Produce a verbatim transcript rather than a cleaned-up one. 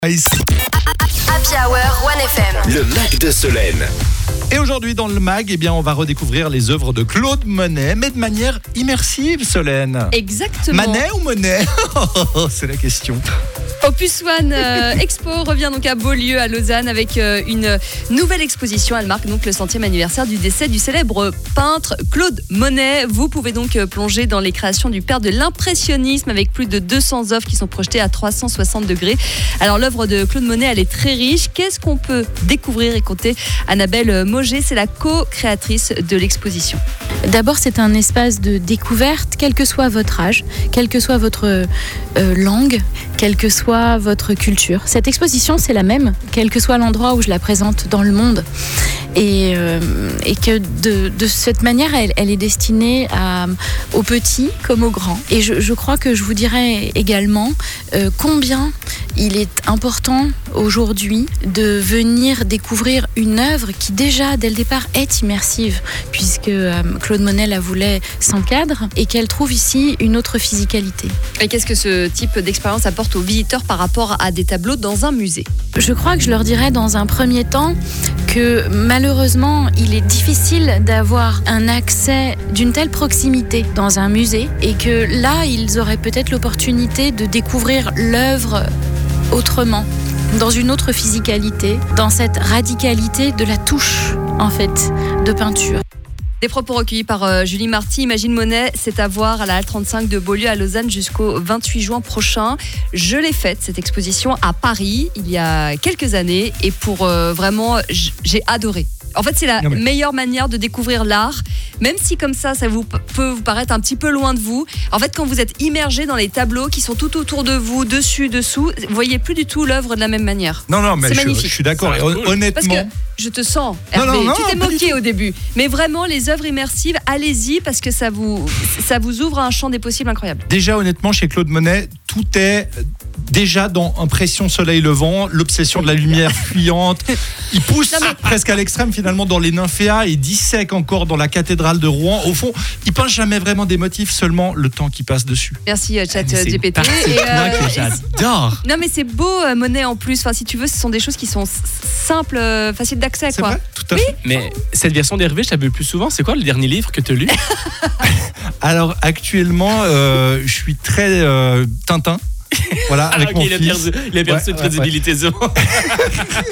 Ice. Happy Hour One F M. Le Mag de Solène. Et aujourd'hui dans le mag, eh bien, on va redécouvrir les œuvres de Claude Monet, mais de manière immersive, Solène. Exactement. Manet ou Monet? C'est la question. Opus One euh, Expo revient donc à Beaulieu, à Lausanne, avec euh, une nouvelle exposition. Elle marque donc le centième anniversaire du décès du célèbre peintre Claude Monet. Vous pouvez donc euh, plonger dans les créations du père de l'impressionnisme, avec plus de deux cents œuvres qui sont projetées à trois cent soixante degrés. Alors l'œuvre de Claude Monet, elle est très riche. Qu'est-ce qu'on peut découvrir et compter? Annabelle Mauger, c'est la co-créatrice de l'exposition. D'abord, c'est un espace de découverte, quel que soit votre âge, quelle que soit votre euh, langue, quelle que soit votre culture. Cette exposition, c'est la même, quel que soit l'endroit où je la présente dans le monde. Et, euh, et que de, de cette manière, elle, elle est destinée à, aux petits comme aux grands. Et je, je crois que je vous dirais également euh, combien il est important aujourd'hui de venir découvrir une œuvre qui déjà, dès le départ, est immersive, puisque euh, Claude Monet la voulait sans cadre et qu'elle trouve ici une autre physicalité. Et qu'est-ce que ce type d'expérience apporte aux visiteurs par rapport à des tableaux dans un musée? Je crois que je leur dirais dans un premier temps que malheureusement, il est difficile d'avoir un accès d'une telle proximité dans un musée et que là, ils auraient peut-être l'opportunité de découvrir l'œuvre autrement, dans une autre physicalité, dans cette radicalité de la touche, en fait, de peinture. Des propos recueillis par euh, Julie Marty. Imagine Monet, c'est à voir à la halle trente-cinq de Beaulieu à Lausanne jusqu'au vingt-huit juin prochain. Je l'ai faite, cette exposition, à Paris, il y a quelques années. Et pour euh, vraiment, j'ai adoré. En fait, c'est la mais... meilleure manière de découvrir l'art, même si comme ça, ça vous, peut vous paraître un petit peu loin de vous. En fait, quand vous êtes immergé dans les tableaux qui sont tout autour de vous, dessus, dessous, vous voyez plus du tout l'œuvre de la même manière. Non, non, mais c'est je, magnifique. je suis d'accord. Et honnêtement... Parce que je te sens, Hervé. Non, non, non, tu t'es moqué au début. Mais vraiment, les œuvres immersives, allez-y, parce que ça vous, ça vous ouvre un champ des possibles incroyable. Déjà, honnêtement, chez Claude Monet, tout est... déjà dans Impression Soleil Levant, l'obsession de la lumière fuyante. Il pousse non, mais... presque à l'extrême finalement dans les nymphéas et dissèque encore dans la cathédrale de Rouen. Au fond, il peint jamais vraiment des motifs, seulement le temps qui passe dessus. Merci Chat G P T. C'est euh, que j'adore. Non mais c'est beau euh, Monet en plus. Enfin si tu veux, ce sont des choses qui sont simples, euh, faciles d'accès c'est quoi. Vrai, tout à oui fait. Mais cette version d'Hervé, je l'avais plus souvent. C'est quoi le dernier livre que tu as lu? Alors actuellement, euh, je suis très euh, Tintin. Voilà, ah, avec okay, mon il a fils. perdu, il a perdu ouais, cette crédibilité. Ouais, ouais.